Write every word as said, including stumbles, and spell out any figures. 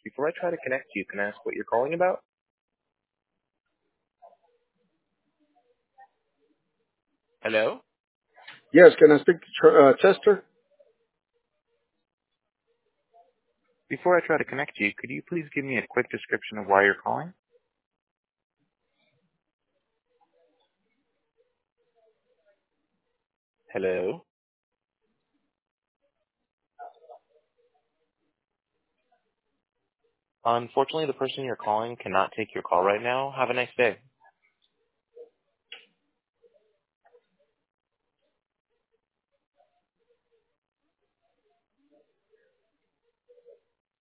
Before I try to connect you, can I ask what you're calling about? Hello? Yes, can I speak to Tr- uh, Chester? Before I try to connect you, could you please give me a quick description of why you're calling? Hello? Unfortunately, the person you're calling cannot take your call right now. Have a nice day.